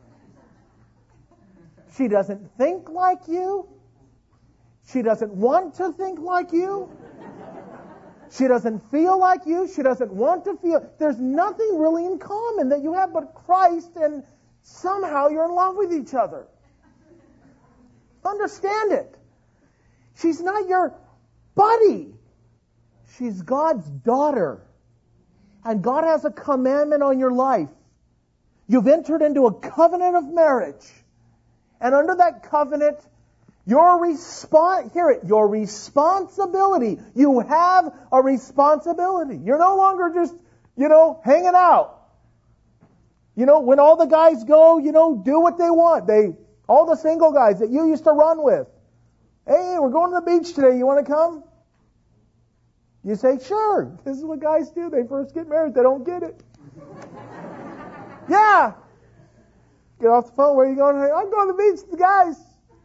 She doesn't think like you. She doesn't want to think like you. She doesn't feel like you. She doesn't want to feel. There's nothing really in common that you have but Christ, and somehow you're in love with each other. Understand it. She's not your buddy. She's God's daughter. And God has a commandment on your life. You've entered into a covenant of marriage. And under that covenant, your response, hear it, your responsibility. You have a responsibility. You're no longer just, you know, hanging out. You know, when all the guys go, you know, do what they want. They, all the single guys that you used to run with. Hey, we're going to the beach today. You want to come? You say, sure. This is what guys do. They first get married. They don't get it. Yeah. Get off the phone. Where are you going? Hey, I'm going to the beach with the guys.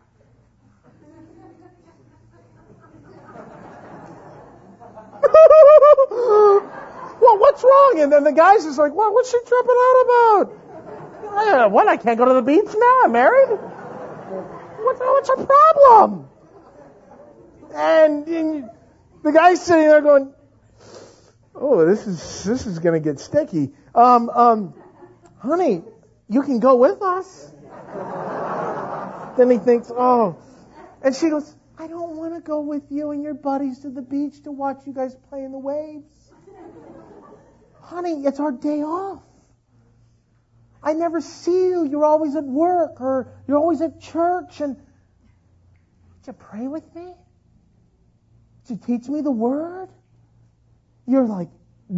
Well, what's wrong? And then the guy's just like, what, what's she tripping out about? Uh, what, I can't go to the beach now? I'm married? What's, what's her problem? And, and the guy's sitting there going, oh, this is this is going to get sticky. Um, um, honey, you can go with us. Then he thinks, oh. And she goes, I don't want to go with you and your buddies to the beach to watch you guys play in the waves. Honey, it's our day off. I never see you. You're always at work or you're always at church. And did you pray with me? Did you teach me the word? You're like,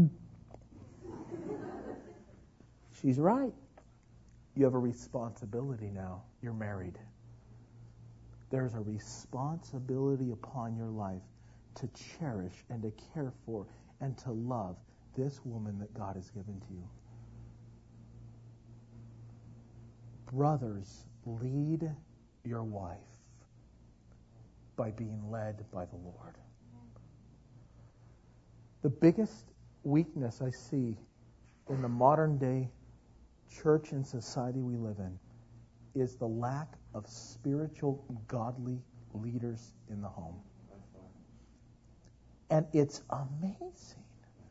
she's right. You have a responsibility now. You're married. There's a responsibility upon your life to cherish and to care for and to love this woman that God has given to you. Brothers, lead your wife by being led by the Lord. The biggest weakness I see in the modern day church and society we live in is the lack of spiritual, godly leaders in the home. And it's amazing.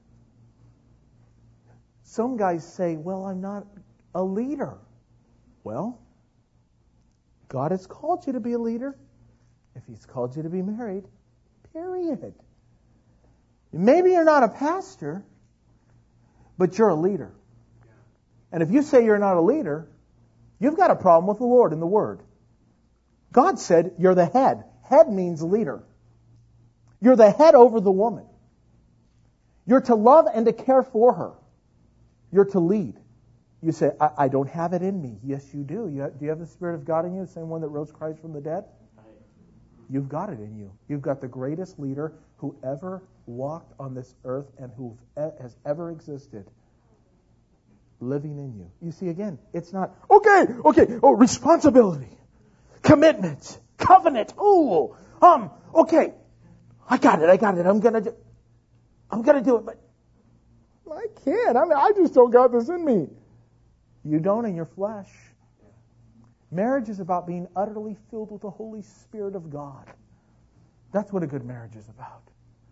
Some guys say, well, I'm not a leader. Well, God has called you to be a leader. If He's called you to be married, period. Maybe you're not a pastor, but you're a leader. And if you say you're not a leader, you've got a problem with the Lord and the Word. God said you're the head. Head means leader. You're the head over the woman. You're to love and to care for her. You're to lead. You say, I, I don't have it in me. Yes, you do. You have, do you have the Spirit of God in you, the same one that rose Christ from the dead? You've got it in you. You've got the greatest leader who ever walked on this earth and who has ever existed living in you. You see, again, it's not, okay, okay, oh, responsibility, commitment, covenant, oh, um, okay, I got it, I got it, I'm gonna do, I'm gonna do it, but I can't, I mean, I just don't got this in me. You don't in your flesh. Marriage is about being utterly filled with the Holy Spirit of God. That's what a good marriage is about.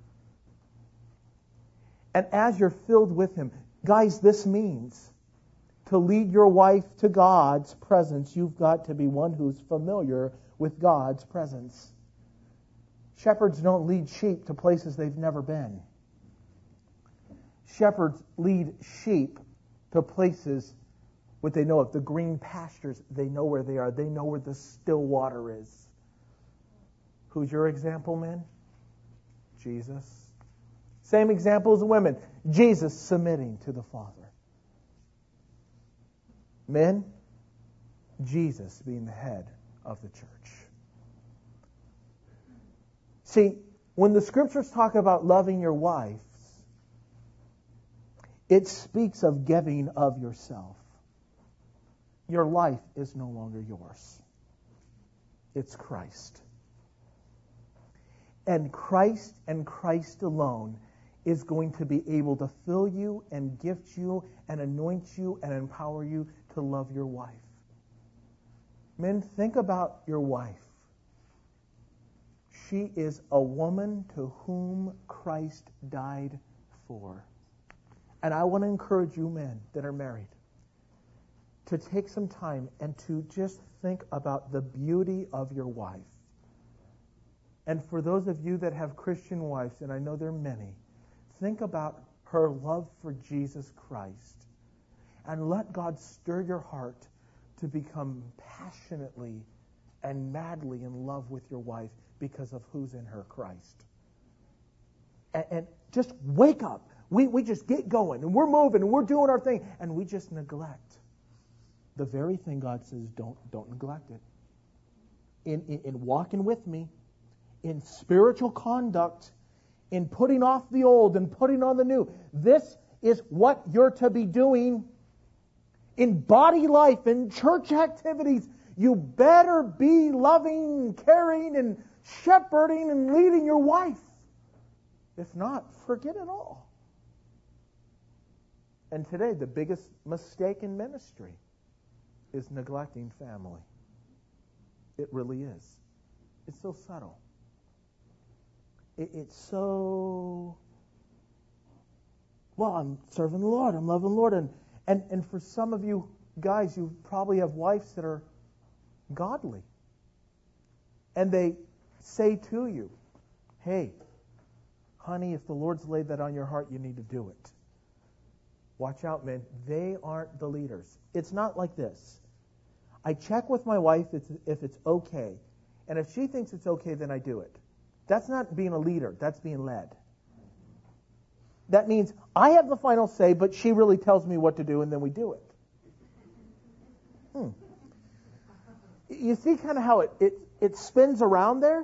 And as you're filled with Him, guys, this means to lead your wife to God's presence, you've got to be one who's familiar with God's presence. Shepherds don't lead sheep to places they've never been. Shepherds lead sheep to places what they know of, the green pastures. They know where they are. They know where the still water is. Who's your example, men? Jesus. Same example as women. Jesus submitting to the Father. Men, Jesus being the head of the church. See, when the scriptures talk about loving your wives, it speaks of giving of yourself. Your life is no longer yours. It's Christ. And Christ and Christ alone is going to be able to fill you and gift you and anoint you and empower you to love your wife. Men, think about your wife. She is a woman to whom Christ died for. And I want to encourage you men that are married to take some time and to just think about the beauty of your wife. And for those of you that have Christian wives, and I know there are many, think about her love for Jesus Christ. And let God stir your heart to become passionately and madly in love with your wife because of who's in her, Christ. And, and just wake up. We, we just get going, and we're moving, and we're doing our thing, and we just neglect the very thing God says, don't, don't neglect it. In, in, in walking with me, in spiritual conduct, in putting off the old and putting on the new. This is what you're to be doing in body life, in church activities. You better be loving, caring, and shepherding and leading your wife. If not, forget it all. And today, the biggest mistake in ministry is neglecting family. It really is. It's so subtle. It, it's so, well, I'm serving the Lord. I'm loving the Lord. And, and, and for some of you guys, you probably have wives that are godly. And they say to you, hey, honey, if the Lord's laid that on your heart, you need to do it. Watch out, men. They aren't the leaders. It's not like this. I check with my wife if it's okay. And if she thinks it's okay, then I do it. That's not being a leader. That's being led. That means I have the final say, but she really tells me what to do, and then we do it. Hmm. You see kind of how it, it, it spins around there?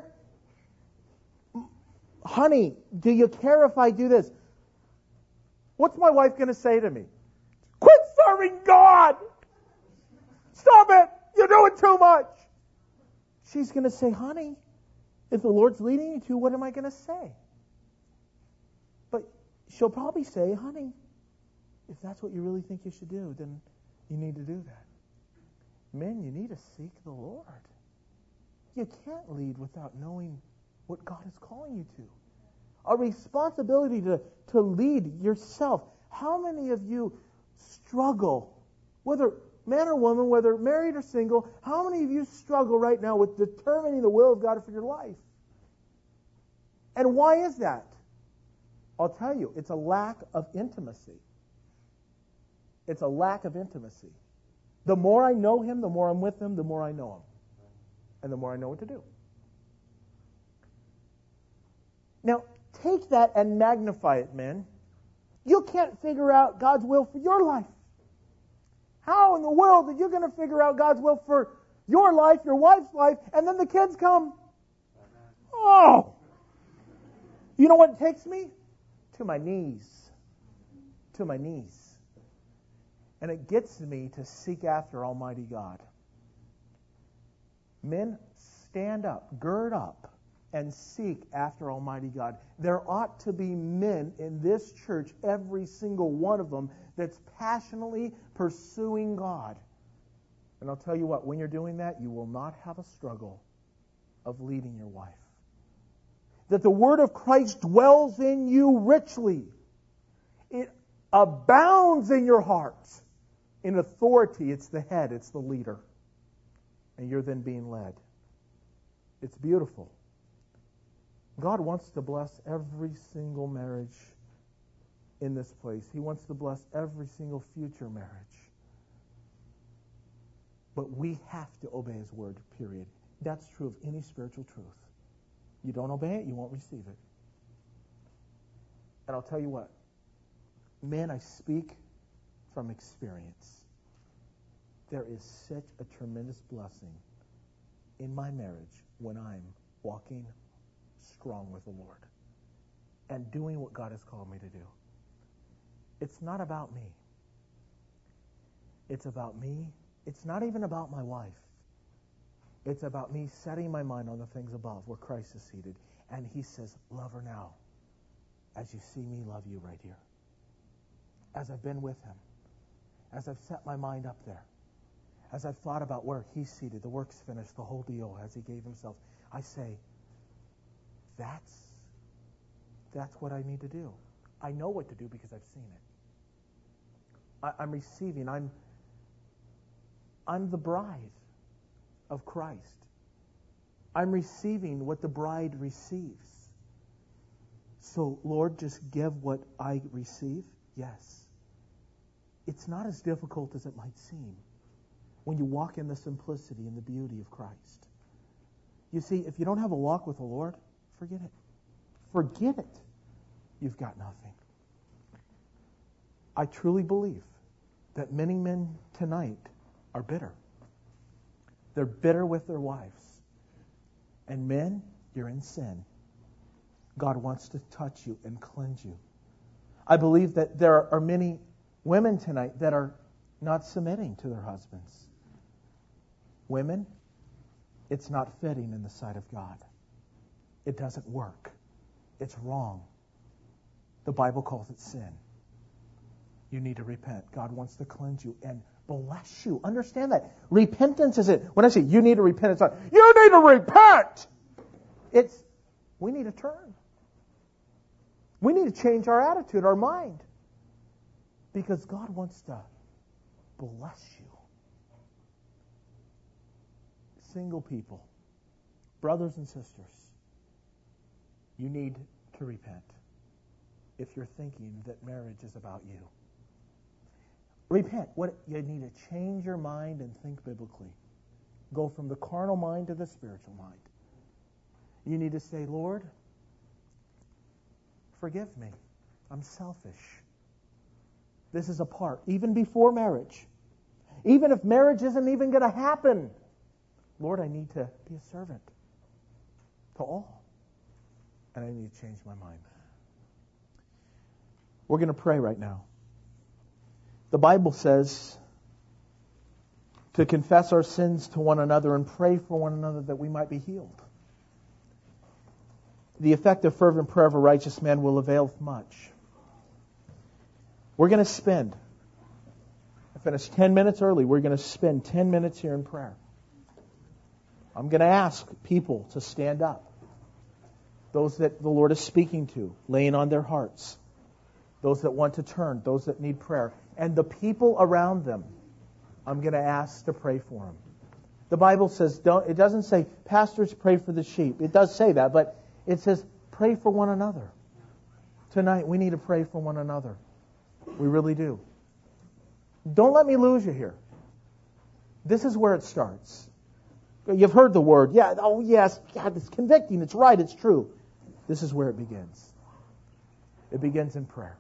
Honey, do you care if I do this? What's my wife going to say to me? Quit serving God! Stop it! You're doing too much! She's going to say, honey, if the Lord's leading you to, what am I going to say? But she'll probably say, honey, if that's what you really think you should do, then you need to do that. Men, you need to seek the Lord. You can't lead without knowing what God is calling you to. A responsibility to, to lead yourself. How many of you struggle, whether man or woman, whether married or single, how many of you struggle right now with determining the will of God for your life? And why is that? I'll tell you, it's a lack of intimacy. It's a lack of intimacy. The more I know Him, the more I'm with Him, the more I know Him. And the more I know what to do. Now, take that and magnify it, men. You can't figure out God's will for your life. How in the world are you going to figure out God's will for your life, your wife's life, and then the kids come? Oh! You know what it takes me? To my knees. To my knees. And it gets me to seek after Almighty God. Men, stand up, gird up, and seek after Almighty God. There ought to be men in this church, every single one of them, that's passionately pursuing God. And I'll tell you what, when you're doing that, you will not have a struggle of leading your wife. That the word of Christ dwells in you richly. It abounds in your heart. In authority, it's the head, it's the leader. And you're then being led. It's beautiful. God wants to bless every single marriage in this place. He wants to bless every single future marriage. But we have to obey His word, period. That's true of any spiritual truth. You don't obey it, you won't receive it. And I'll tell you what, men, I speak from experience. there is such a tremendous blessing in my marriage when I'm walking strong with the Lord and doing what God has called me to do. It's not about me. It's about me. It's not even about my wife. It's about me setting my mind on the things above where Christ is seated. And he says, love her now as you see me love you right here. As I've been with him. As I've set my mind up there. As I've thought about where he's seated, the work's finished, the whole deal, as he gave himself. I say, that's, that's what I need to do. I know what to do because I've seen it. I, I'm receiving, I'm, I'm the bride of Christ. I'm receiving what the bride receives. So, Lord, just give what I receive? Yes. It's not as difficult as it might seem when you walk in the simplicity and the beauty of Christ. You see, if you don't have a walk with the Lord, forget it. Forget it. You've got nothing. I truly believe that many men tonight are bitter. They're bitter with their wives. And men, you're in sin. God wants to touch you and cleanse you. I believe that there are many women tonight that are not submitting to their husbands. Women, it's not fitting in the sight of God. It doesn't work. It's wrong. The Bible calls it sin. You need to repent. God wants to cleanse you and bless you. Understand that. Repentance is it. When I say you need to repent, it's not, you need to repent! It's, we need to turn. We need to change our attitude, our mind. Because God wants to bless you. Single people, brothers and sisters, you need to repent if you're thinking that marriage is about you. Repent. What you need to change your mind and think biblically. Go from the carnal mind to the spiritual mind. You need to say, Lord, forgive me. I'm selfish. This is a part, even before marriage. Even if marriage isn't even going to happen. Lord, I need to be a servant to all. And I need to change my mind. We're going to pray right now. The Bible says to confess our sins to one another and pray for one another that we might be healed. The effective fervent prayer of a righteous man will avail much. We're going to spend, I finished ten minutes early, we're going to spend ten minutes here in prayer. I'm going to ask people to stand up. Those that the Lord is speaking to, laying on their hearts. Those that want to turn, those that need prayer. And the people around them, I'm going to ask to pray for them. The Bible says, don't, it doesn't say, pastors pray for the sheep. It does say that, but it says, pray for one another. Tonight, we need to pray for one another. We really do. Don't let me lose you here. This is where it starts. You've heard the word. Yeah, oh yes, God, it's convicting. It's right. It's true. This is where it begins. It begins in prayer.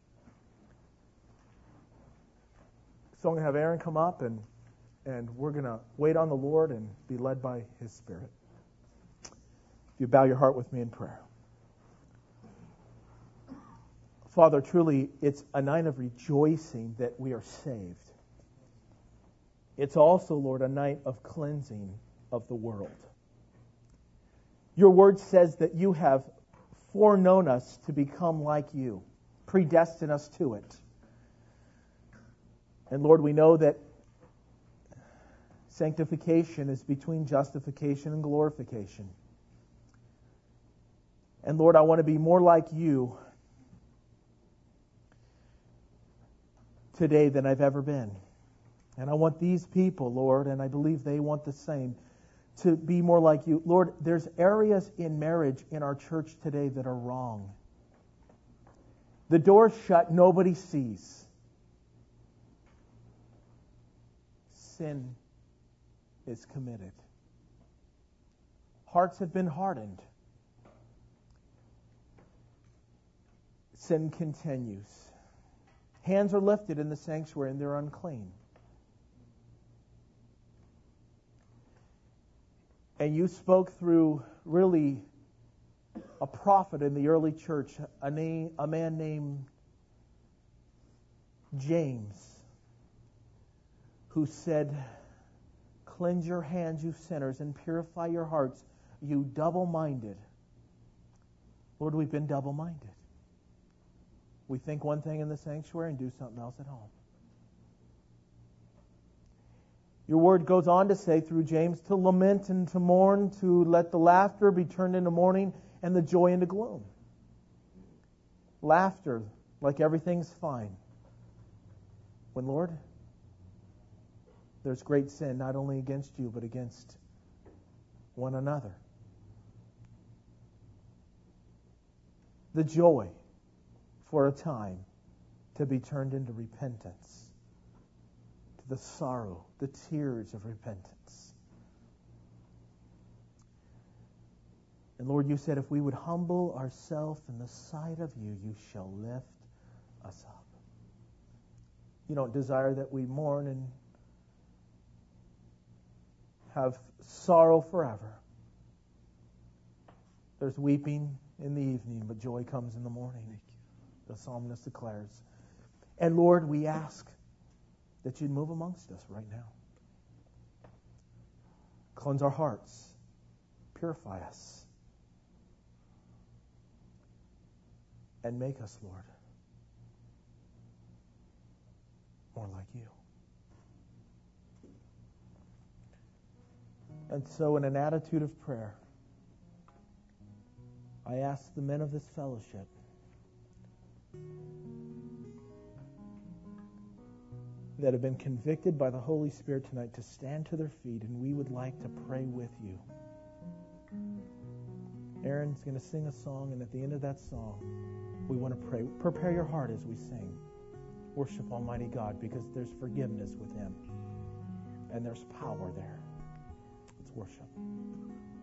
So I'm going to have Aaron come up, and and we're going to wait on the Lord and be led by His Spirit. If you bow your heart with me in prayer. Father, truly, it's a night of rejoicing that we are saved. It's also, Lord, a night of cleansing of the world. Your word says that you have foreknown us to become like you, predestined us to it. And Lord, we know that sanctification is between justification and glorification. And Lord, I want to be more like you today than I've ever been. And I want these people, Lord, and I believe they want the same, to be more like you. Lord, there's areas in marriage in our church today that are wrong. The door's shut, nobody sees. Sin is committed. Hearts have been hardened. Sin continues. Hands are lifted in the sanctuary and they're unclean. And you spoke through really a prophet in the early church, a, name, a man named James, who said, cleanse your hands, you sinners, and purify your hearts, you double-minded. Lord, we've been double-minded. We think one thing in the sanctuary and do something else at home. Your word goes on to say through James to lament and to mourn, to let the laughter be turned into mourning and the joy into gloom. Laughter, like everything's fine. When, Lord, there's great sin not only against you but against one another. The joy for a time to be turned into repentance. The sorrow, the tears of repentance. And Lord, you said if we would humble ourselves in the sight of you, you shall lift us up. You don't desire that we mourn and have sorrow forever. There's weeping in the evening, but joy comes in the morning, the psalmist declares. And Lord, we ask that you'd move amongst us right now. Cleanse our hearts. Purify us. And make us, Lord, more like you. And so in an attitude of prayer, I ask the men of this fellowship that have been convicted by the Holy Spirit tonight to stand to their feet, and we would like to pray with you. Aaron's going to sing a song, and at the end of that song, we want to pray. Prepare your heart as we sing. Worship Almighty God, because there's forgiveness with Him, and there's power there. Let's worship.